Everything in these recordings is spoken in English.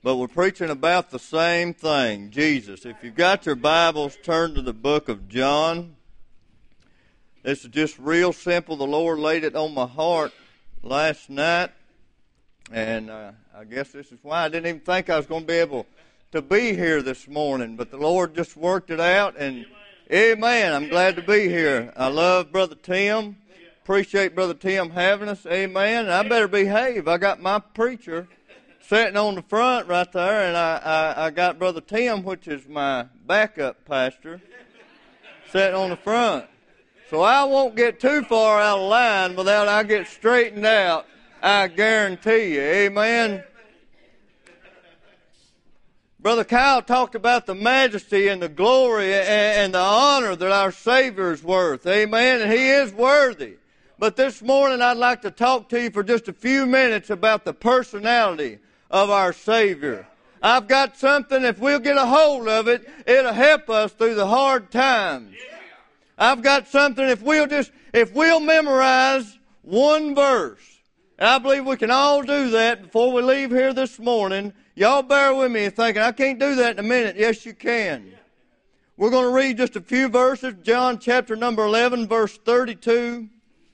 but we're preaching about the same thing, Jesus. If you've got your Bibles, turn to the book of John. This is just real simple. The Lord laid it on my heart last night, and I guess this is why I didn't even think I was going to be able to be here this morning, but the Lord just worked it out, and amen, I'm glad to be here. I love Brother Tim. Appreciate Brother Tim having us, amen. And I better behave. I got my preacher sitting on the front right there, and I got Brother Tim, which is my backup pastor, sitting on the front. So I won't get too far out of line without I get straightened out, I guarantee you, amen. Brother Kyle talked about the majesty and the glory and the honor that our Savior is worth, amen, and He is worthy. But this morning I'd like to talk to you for just a few minutes about the personality of our Savior. I've got something, if we'll get a hold of it, it'll help us through the hard times. I've got something, if we'll memorize one verse, and I believe we can all do that before we leave here this morning. Y'all bear with me thinking, I can't do that in a minute. Yes, you can. We're going to read just a few verses, John chapter number 11, verse 32.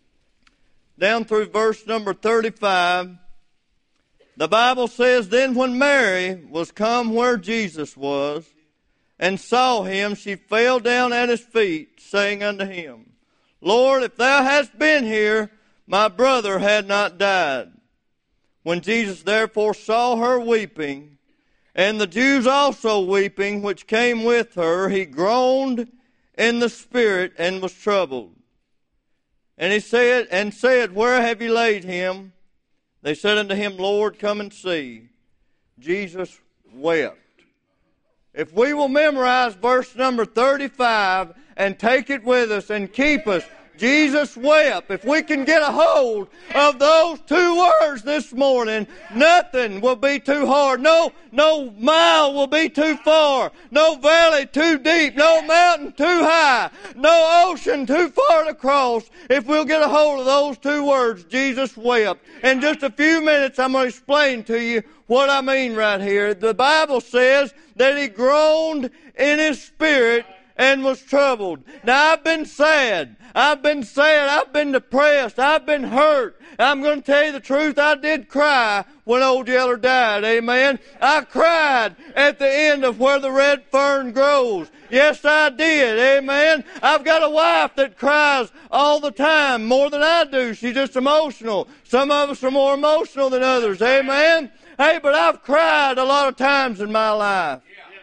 Down through verse number 35, the Bible says, Then when Mary was come where Jesus was, and saw him, she fell down at his feet, saying unto him, Lord, if thou hadst been here, my brother had not died. When Jesus therefore saw her weeping, and the Jews also weeping, which came with her, he groaned in the spirit, and was troubled. And he said, Where have you laid him? They said unto him, Lord, come and see. Jesus wept. If we will memorize verse number 35 and take it with us and keep us, Jesus wept. If we can get a hold of those two words this morning, nothing will be too hard. No mile will be too far. No valley too deep. No mountain too high. No ocean too far to cross. If we'll get a hold of those two words, Jesus wept. In just a few minutes, I'm going to explain to you what I mean right here. The Bible says that he groaned in his spirit and was troubled. Now, I've been sad. I've been depressed. I've been hurt. I'm going to tell you the truth. I did cry when Old Yeller died. Amen. I cried at the end of Where the Red Fern Grows. Yes, I did. Amen. I've got a wife that cries all the time, more than I do. She's just emotional. Some of us are more emotional than others. Amen. Hey, but I've cried a lot of times in my life.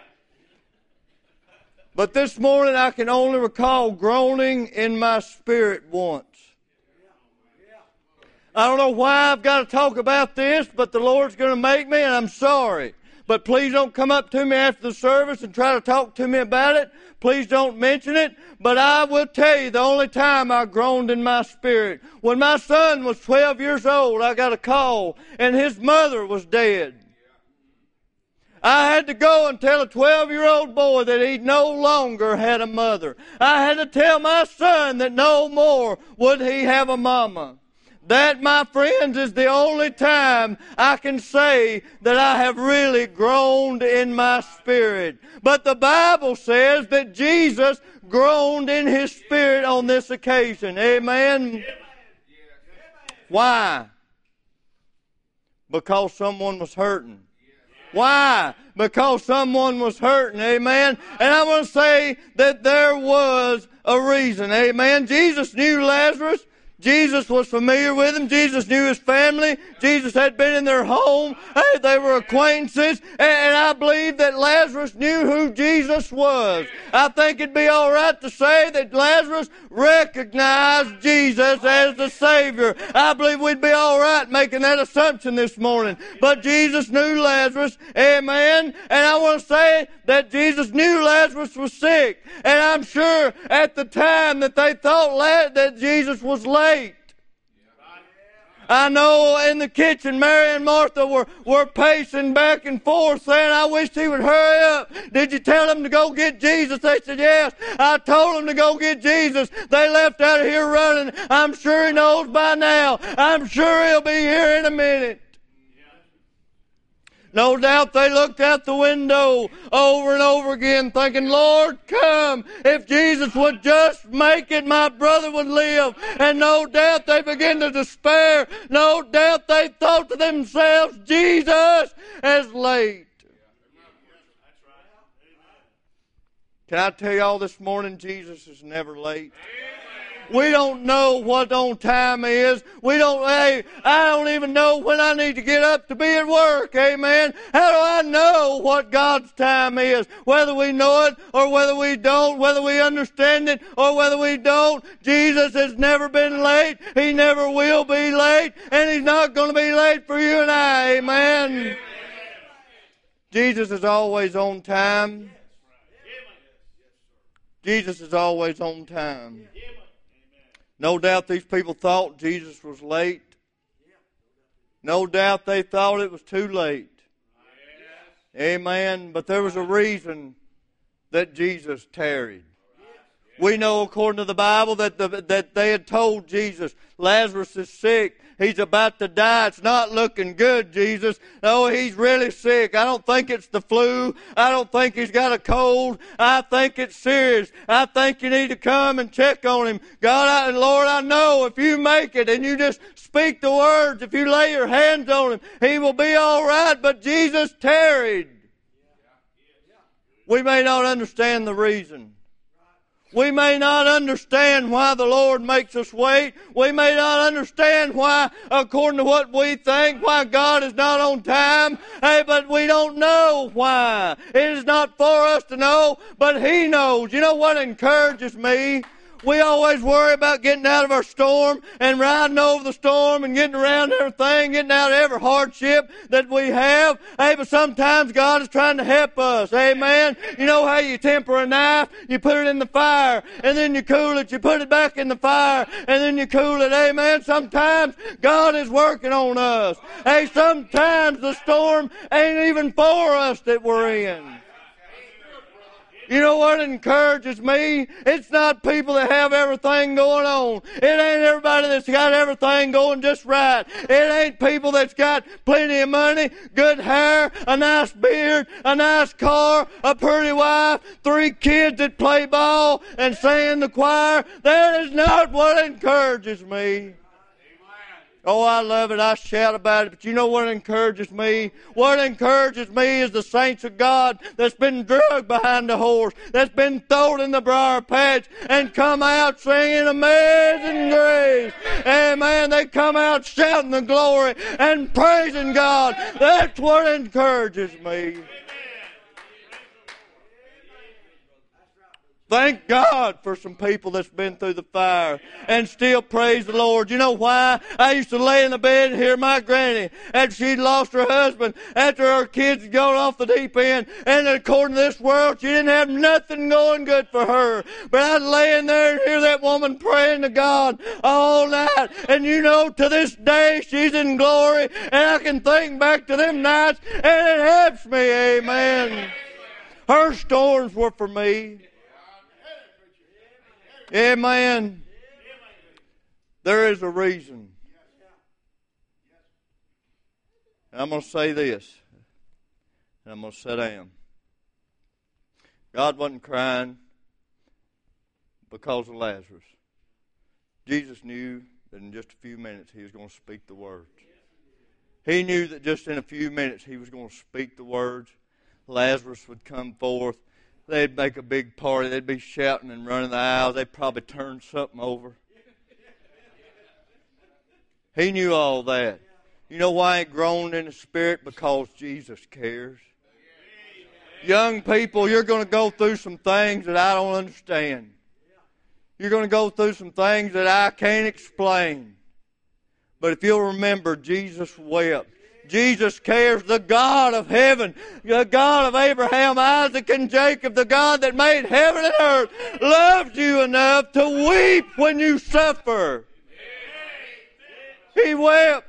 But this morning I can only recall groaning in my spirit once. I don't know why I've got to talk about this, but the Lord's going to make me, and I'm sorry. But please don't come up to me after the service and try to talk to me about it. Please don't mention it. But I will tell you the only time I groaned in my spirit. When my son was 12 years old, I got a call, and his mother was dead. I had to go and tell a 12-year-old boy that he no longer had a mother. I had to tell my son that no more would he have a mama. That, my friends, is the only time I can say that I have really groaned in my spirit. But the Bible says that Jesus groaned in his spirit on this occasion. Amen? Why? Because someone was hurting. Why? Because someone was hurting, amen? And I want to say that there was a reason, amen? Jesus knew Lazarus. Jesus was familiar with him. Jesus knew his family. Jesus had been in their home. Hey, they were acquaintances. And I believe that Lazarus knew who Jesus was. I think it'd be all right to say that Lazarus recognized Jesus as the Savior. I believe we'd be all right making that assumption this morning. But Jesus knew Lazarus. Amen. And I want to say that Jesus knew Lazarus was sick. And I'm sure at the time that they thought that Jesus was late. I know in the kitchen, Mary and Martha were pacing back and forth saying, I wish he would hurry up. Did you tell him to go get Jesus? They said, yes. I told him to go get Jesus. They left out of here running. I'm sure he knows by now. I'm sure he'll be here in a minute. No doubt they looked out the window over and over again thinking, Lord, come. If Jesus would just make it, my brother would live. And no doubt they began to despair. No doubt they thought to themselves, Jesus is late. Can I tell y'all this morning, Jesus is never late. We don't know what on time is. I don't even know when I need to get up to be at work. Amen. How do I know what God's time is? Whether we know it or whether we don't, whether we understand it or whether we don't, Jesus has never been late. He never will be late. And He's not going to be late for you and I. Amen. Jesus is always on time. Jesus is always on time. No doubt these people thought Jesus was late. No doubt they thought it was too late. Amen. But there was a reason that Jesus tarried. We know according to the Bible that they had told Jesus, Lazarus is sick. He's about to die. It's not looking good, Jesus. No, he's really sick. I don't think it's the flu. I don't think he's got a cold. I think it's serious. I think you need to come and check on him. God, Lord, I know if you make it and you just speak the words, if you lay your hands on him, he will be all right. But Jesus tarried. We may not understand the reason. We may not understand why the Lord makes us wait. We may not understand why, according to what we think, why God is not on time. Hey, but we don't know why. It is not for us to know, but He knows. You know what encourages me? We always worry about getting out of our storm and riding over the storm and getting around everything, getting out of every hardship that we have. Hey, but sometimes God is trying to help us. Amen. You know how you temper a knife? You put it in the fire and then you cool it. You put it back in the fire and then you cool it. Amen. Sometimes God is working on us. Hey, sometimes the storm ain't even for us that we're in. You know what encourages me? It's not people that have everything going on. It ain't everybody that's got everything going just right. It ain't people that's got plenty of money, good hair, a nice beard, a nice car, a pretty wife, 3 kids that play ball and sing in the choir. That is not what encourages me. Oh, I love it. I shout about it. But you know what encourages me? What encourages me is the saints of God that's been drugged behind the horse, that's been thrown in the briar patch, and come out singing Amazing Grace. Amen. They come out shouting the glory and praising God. That's what encourages me. Thank God for some people that's been through the fire and still praise the Lord. You know why? I used to lay in the bed and hear my granny after she'd lost her husband, after her kids had gone off the deep end, and according to this world, she didn't have nothing going good for her. But I'd lay in there and hear that woman praying to God all night. And you know, to this day, she's in glory, and I can think back to them nights, and it helps me, amen. Her storms were for me. Amen. There is a reason. And I'm going to say this, and I'm going to sit down. God wasn't crying because of Lazarus. Jesus knew that in just a few minutes He was going to speak the words. He knew that just in a few minutes He was going to speak the words. Lazarus would come forth. They'd make a big party. They'd be shouting and running the aisles. They'd probably turn something over. He knew all that. You know why He groaned in the Spirit? Because Jesus cares. Young people, you're going to go through some things that I don't understand. You're going to go through some things that I can't explain. But if you'll remember, Jesus wept. Jesus cares. The God of heaven, the God of Abraham, Isaac, and Jacob, the God that made heaven and earth, loves you enough to weep when you suffer. He wept.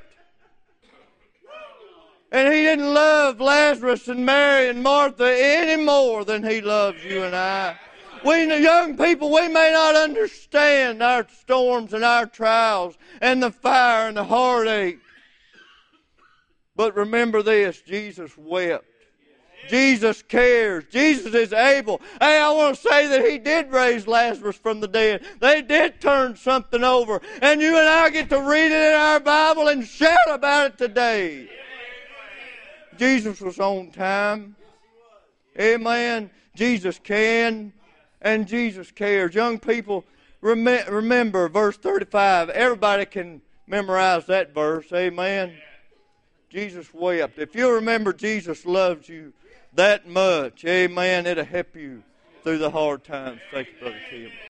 And He didn't love Lazarus and Mary and Martha any more than He loves you and I. We young people, we may not understand our storms and our trials and the fire and the heartache. But remember this, Jesus wept. Jesus cares. Jesus is able. Hey, I want to say that He did raise Lazarus from the dead. They did turn something over. And you and I get to read it in our Bible and shout about it today. Jesus was on time. Amen. Jesus can and Jesus cares. Young people, remember verse 35. Everybody can memorize that verse. Amen. Jesus wept. If you remember Jesus loves you that much, amen, it'll help you through the hard times. Thank you, Brother Tim.